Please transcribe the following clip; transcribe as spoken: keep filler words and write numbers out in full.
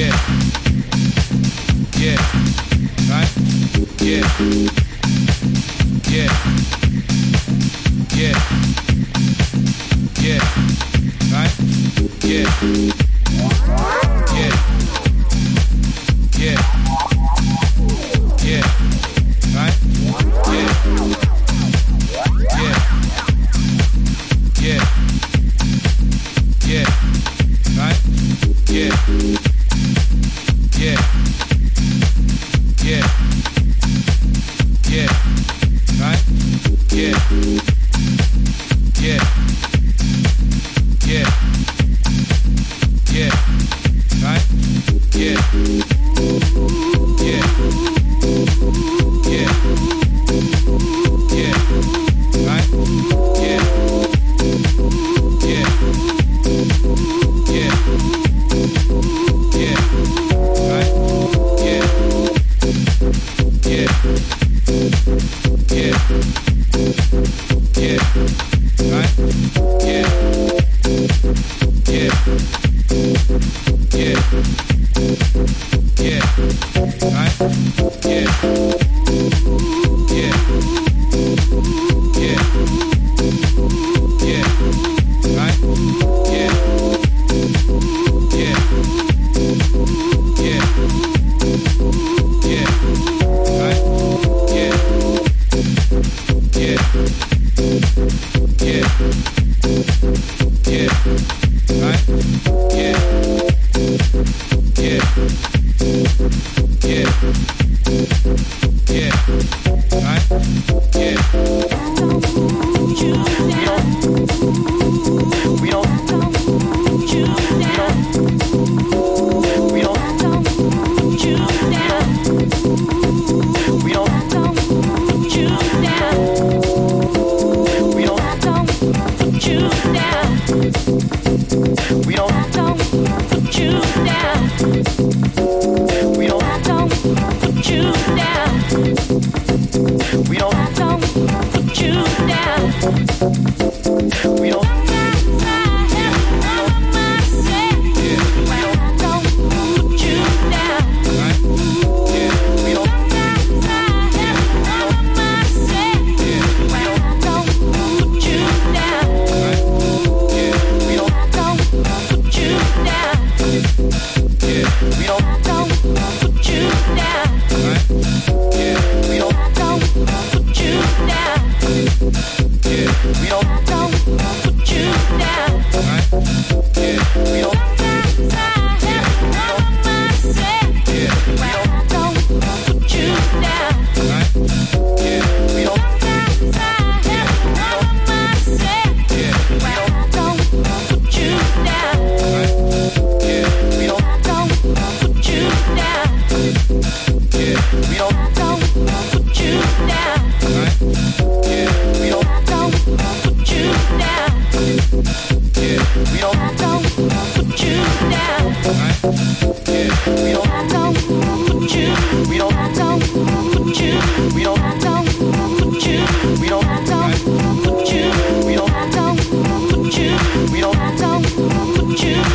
Yeah. Yeah. Right? Yeah. Yeah. Yeah. Yeah. Right? Yeah. Yeah. Yeah. Yeah. Right? Yeah. Yeah. Yeah. Yeah. Right? Yeah. Yeah. Yeah. Yeah. Right? Yeah. Yeah. Yeah. Yeah. Right? Yeah. Yeah. Yeah. Yeah. Right? Yeah. Yeah. Yeah. Yeah. Right? Yeah. Yeah. Yeah. Yeah. Right? Yeah. Yeah. Yeah. Yeah. Right? Yeah. Yeah. Yeah. Yeah. Right? Yeah. Yeah. Yeah. Yeah. Right? Yeah. Yeah. Yeah. Yeah. Right? Yeah. Yeah. Yeah. Yeah. Right? Yeah. We don't. We don't. We don't. We don't. We don't. Put you down. We don't. Put you down. We don't. Put you down. We don't. We don't, don't put you down. Right? Yeah. We don't, don't put you down. Yeah. We don't, don't put you down.